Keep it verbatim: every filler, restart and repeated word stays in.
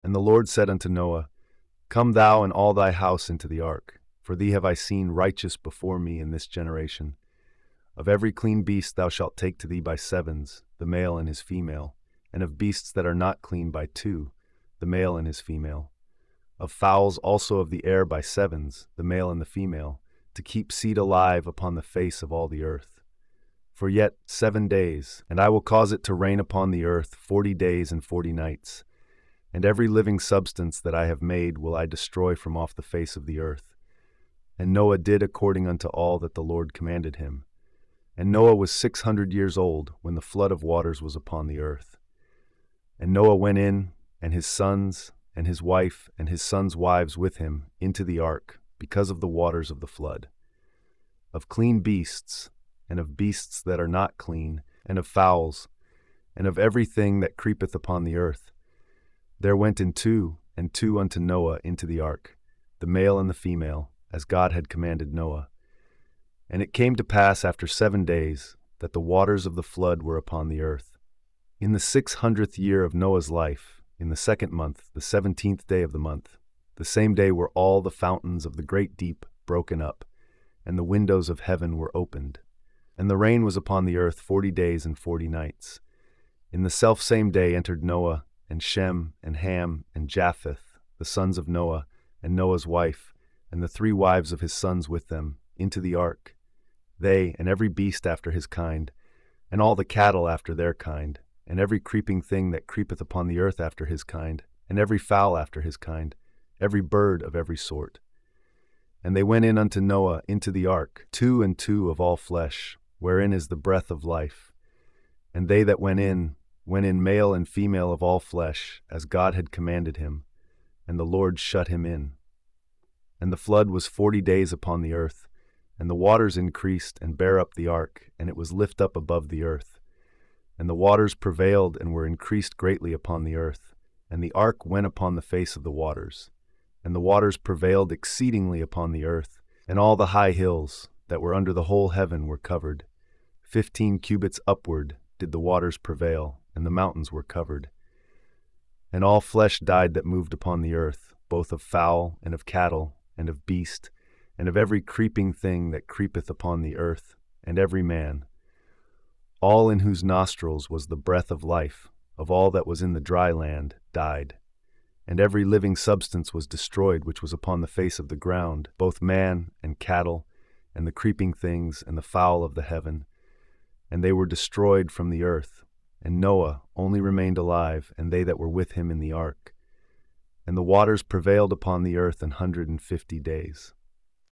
And the Lord said unto Noah, Come thou and all thy house into the ark, for thee have I seen righteous before me in this generation. Of every clean beast thou shalt take to thee by sevens, the male and his female, and of beasts that are not clean by two, the male and his female. Of fowls also of the air by sevens, the male and the female, to keep seed alive upon the face of all the earth. For yet seven days, and I will cause it to rain upon the earth forty days and forty nights. And every living substance that I have made will I destroy from off the face of the earth. And Noah did according unto all that the Lord commanded him. And Noah was six hundred years old when the flood of waters was upon the earth. And Noah went in, and his sons, and his wife, and his sons' wives with him, into the ark, because of the waters of the flood. Of clean beasts, and of beasts that are not clean, and of fowls, and of everything that creepeth upon the earth. There went in two, and two unto Noah into the ark, the male and the female, as God had commanded Noah. And it came to pass after seven days, that the waters of the flood were upon the earth. In the six hundredth year of Noah's life, in the second month, the seventeenth day of the month, the same day were all the fountains of the great deep broken up, and the windows of heaven were opened. And the rain was upon the earth forty days and forty nights. In the selfsame day entered Noah, and Shem, and Ham, and Japheth, the sons of Noah, and Noah's wife, and the three wives of his sons with them, into the ark, they, and every beast after his kind, and all the cattle after their kind, and every creeping thing that creepeth upon the earth after his kind, and every fowl after his kind, every bird of every sort. And they went in unto Noah into the ark, two and two of all flesh, wherein is the breath of life. And they that went in, went in male and female of all flesh, as God had commanded him, and the Lord shut him in. And the flood was forty days upon the earth, and the waters increased and bare up the ark, and it was lift up above the earth. And the waters prevailed and were increased greatly upon the earth, and the ark went upon the face of the waters. And the waters prevailed exceedingly upon the earth, and all the high hills that were under the whole heaven were covered. Fifteen cubits upward did the waters prevail, and the mountains were covered. And all flesh died that moved upon the earth, both of fowl, and of cattle, and of beast, and of every creeping thing that creepeth upon the earth, and every man. All in whose nostrils was the breath of life, of all that was in the dry land, died. And every living substance was destroyed which was upon the face of the ground, both man, and cattle, and the creeping things, and the fowl of the heaven. And they were destroyed from the earth. And Noah only remained alive, and they that were with him in the ark. And the waters prevailed upon the earth an hundred and fifty days.